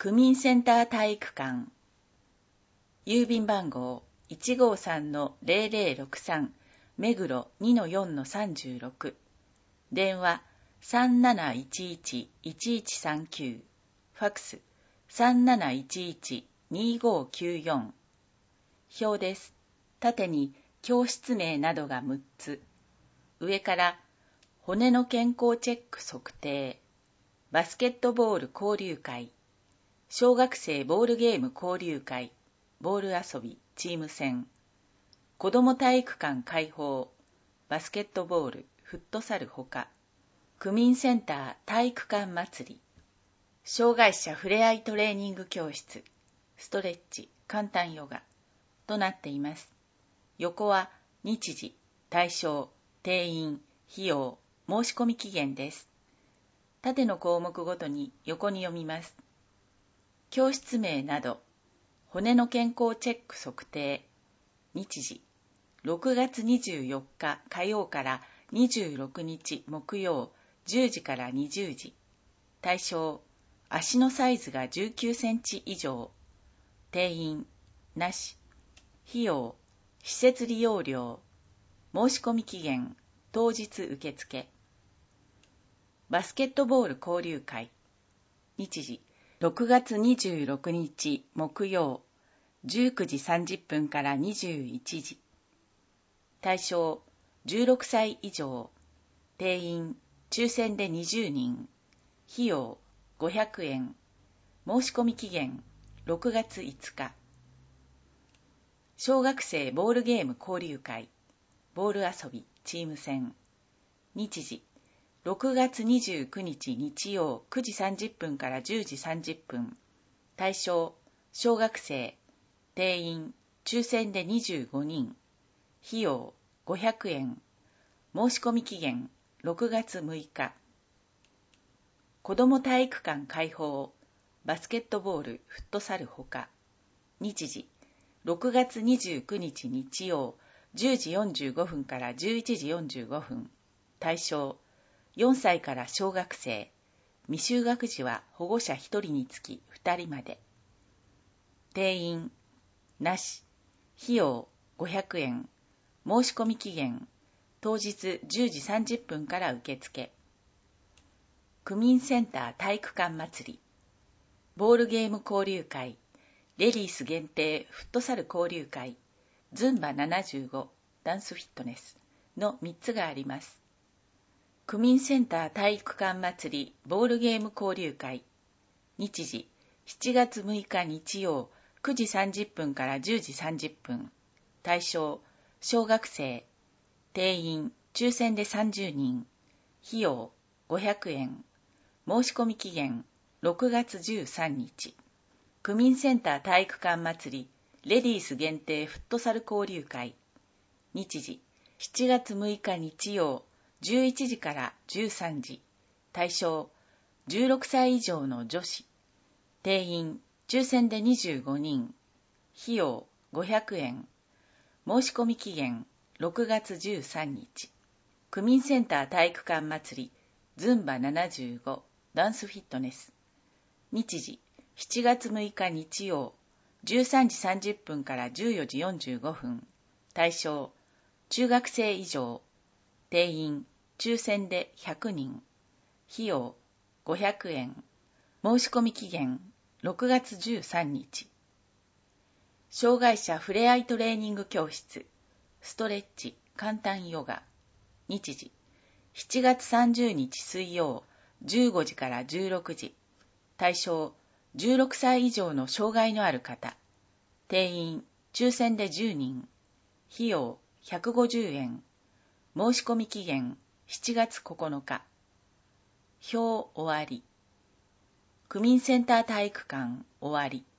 区民センター体育館、郵便番号 153-0063 目黒 2-4-36、電話 3711-1139、ファクス 3711-2594。表です。縦に教室名などが6つ。上から骨の健康チェック測定、バスケットボール交流会、小学生ボールゲーム交流会、ボール遊びチーム戦、子ども体育館開放、バスケットボール、フットサルほか、区民センター体育館祭り、障害者ふれあいトレーニング教室、ストレッチ、簡単ヨガとなっています。横は日時、対象、定員、費用、申し込み期限です。縦の項目ごとに横に読みます。教室名など、骨の健康チェック測定、日時、6月24日火曜から26日木曜10時から20時、対象、足のサイズが19センチ以上、定員、なし、費用、施設利用料、申し込み期限、当日受付。バスケットボール交流会、日時、6月26日木曜19時30分から21時。対象16歳以上。定員抽選で20人。費用500円。申し込み期限6月5日。小学生ボールゲーム交流会。ボール遊びチーム戦。日時6月29日日曜9時30分から10時30分。対象、小学生。定員、抽選で25人。費用、500円。申し込み期限、6月6日。子ども体育館開放。バスケットボール、フットサルほか。日時、6月29日日曜10時45分から11時45分。対象、4歳から小学生、未就学児は保護者1人につき2人まで。定員、なし、費用500円、申し込み期限、当日10時30分から受付。区民センター体育館祭り、ボールゲーム交流会、レディース限定フットサル交流会、ズンバ75、ダンスフィットネスの3つがあります。区民センター体育館祭りボールゲーム交流会、日時7月6日日曜9時30分から10時30分。対象、小学生。定員、抽選で30人。費用、500円。申し込み期限、6月13日。区民センター体育館祭りレディース限定フットサル交流会。日時、7月6日日曜11時から13時。対象、16歳以上の女子。定員、抽選で25人。費用、500円。申し込み期限、6月13日。区民センター体育館祭り、ズンバ75、ダンスフィットネス。日時、7月6日日曜、13時30分から14時45分。対象、中学生以上。定員、抽選で100人。費用、500円。申し込み期限、6月13日。障害者ふれあいトレーニング教室、ストレッチ、簡単ヨガ。日時、7月30日水曜、15時から16時。対象、16歳以上の障害のある方。定員、抽選で10人。費用、150円。申し込み期限、7月9日。表終わり。区民センター体育館終わり。